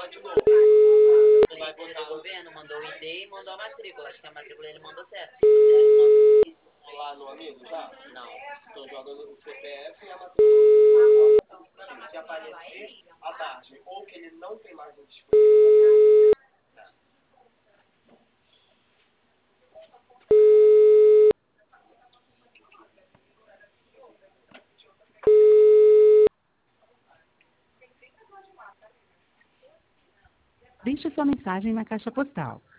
Você vai botar o governo, mandou o ID e mandou a matrícula. Acho que a matrícula ele mandou certo. Se você Lá no amigo, tá? não. Então joga o CPF e a matrícula. Se aparecer à tarde ou que ele não tem mais o disponível. Deixe sua mensagem na caixa postal